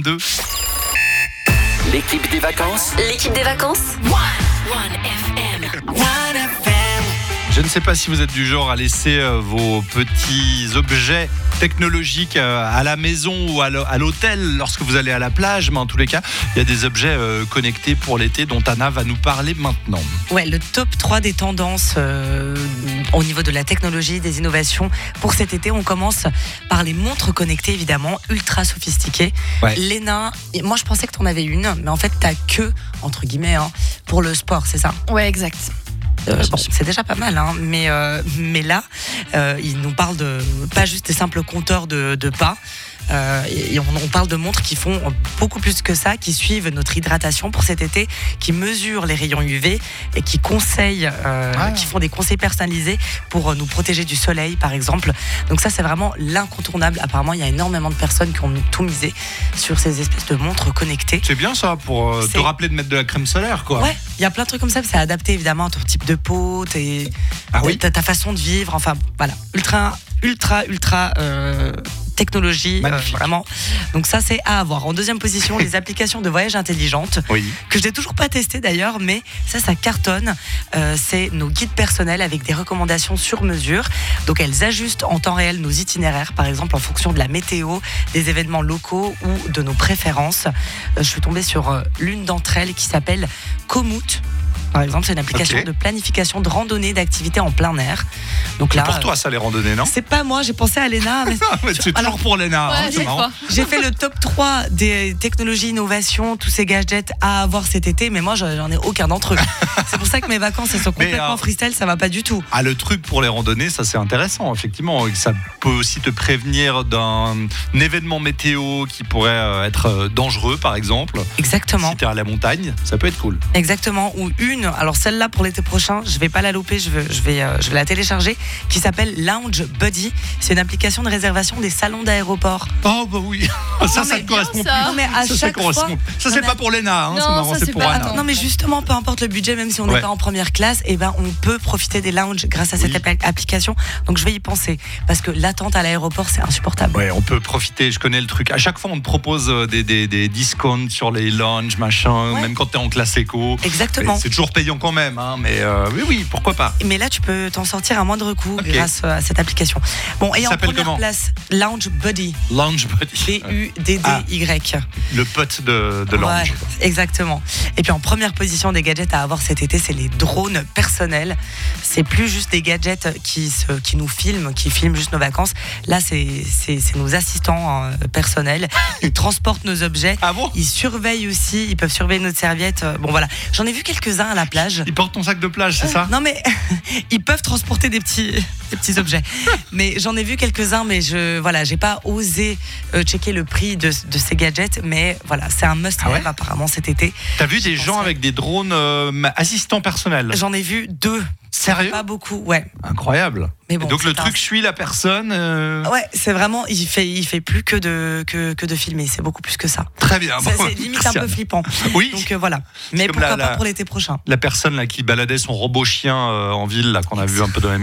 8h22. L'équipe des vacances. L'équipe des vacances. Je ne sais pas si vous êtes du genre à laisser vos petits objets technologiques à la maison ou à l'hôtel lorsque vous allez à la plage, mais en tous les cas, il y a des objets connectés pour l'été dont Anna va nous parler maintenant. Ouais, le top 3 des tendances au niveau de la technologie, des innovations pour cet été. On commence par les montres connectées, évidemment, ultra sophistiquées. Ouais. Léna, moi je pensais que tu en avais une, mais en fait t'as que, entre guillemets, pour le sport, c'est ça? Ouais, exact. Bon, c'est déjà pas mal, hein, mais là, il nous parle de pas juste des simples compteurs de pas. Et on parle de montres qui font beaucoup plus que ça, qui suivent notre hydratation pour cet été, qui mesurent les rayons UV et qui conseillent, qui font des conseils personnalisés pour nous protéger du soleil, par exemple. Donc ça, c'est vraiment l'incontournable. Apparemment, il y a énormément de personnes qui ont tout misé sur ces espèces de montres connectées. C'est bien ça pour te rappeler de mettre de la crème solaire, quoi. Ouais, il y a plein de trucs comme ça. C'est adapté évidemment à ton type de peau, ta façon de vivre. Enfin, voilà, ultra technologie, vraiment. Donc ça, c'est à avoir. En deuxième position, les applications de voyage intelligentes, que je n'ai toujours pas testé d'ailleurs, mais ça cartonne. C'est nos guides personnels avec des recommandations sur mesure. Donc elles ajustent en temps réel nos itinéraires, par exemple en fonction de la météo, des événements locaux ou de nos préférences. Je suis tombée sur l'une d'entre elles qui s'appelle Komoot. Par exemple, c'est une application de planification de randonnée, d'activités en plein air. Donc là, c'est pour toi ça, les randonnées, non? C'est pas moi, j'ai pensé à Léna. Mais c'est toujours pour Léna. Ouais, C'est marrant. J'ai fait le top 3 des technologies, innovations, tous ces gadgets à avoir cet été, mais moi j'en ai aucun d'entre eux. C'est pour ça que mes vacances elles sont complètement freestyle, ça va pas du tout. Ah, le truc pour les randonnées, ça c'est intéressant, effectivement. Ça peut aussi te prévenir d'un événement météo qui pourrait être dangereux, par exemple. Exactement. Si t'es à la montagne, ça peut être cool. Exactement. Ou alors celle-là pour l'été prochain, je vais pas la louper, je vais la télécharger, qui s'appelle Lounge Buddy. C'est une application de réservation des salons d'aéroport. Oh bah oui, ça te correspond plus. Non, mais à chaque fois. Ça c'est pas pour Léna, c'est marrant, c'est pour Anna. Non mais justement, peu importe le budget, même si on n'est pas en première classe, on peut profiter des lounges grâce à cette application. Donc je vais y penser, parce que l'attente à l'aéroport c'est insupportable. Ouais, on peut profiter, je connais le truc. À chaque fois on te propose des discounts sur les lounges, machin, même quand t'es en classe éco. Exactement. C'est toujours payant quand même, mais oui, pourquoi pas. Mais là tu peux t'en sortir à moindre coût grâce à cette application. Bon, et en première place, Lounge Buddy. Lounge Buddy. BUDDY. Le pote de Lounge. Ouais, exactement. Et puis en première position des gadgets à avoir cet été, c'est les drones personnels. C'est plus juste des gadgets qui nous filment, qui filment juste nos vacances. Là, c'est nos assistants personnels. Ils transportent nos objets. Ah bon? Ils surveillent aussi. Ils peuvent surveiller notre serviette. Bon voilà, j'en ai vu quelques-uns à la plage. Ils portent ton sac de plage, c'est ça? Non mais ils peuvent transporter des petits objets. Mais j'en ai vu quelques-uns, mais j'ai pas osé checker le prix de ces gadgets. Mais voilà, c'est un must-have apparemment cet été. T'as vu des gens avec des drones assistants personnels? J'en ai vu 2. Sérieux? Pas beaucoup, ouais. Incroyable. Mais bon, donc le truc suit la personne. Ouais, c'est vraiment, il fait plus que de filmer, c'est beaucoup plus que ça. Très bien. C'est limite un peu flippant. Oui. Donc voilà. Mais pourquoi pas pour l'été prochain. La personne là qui baladait son robot chien en ville là qu'on a vu un peu dans les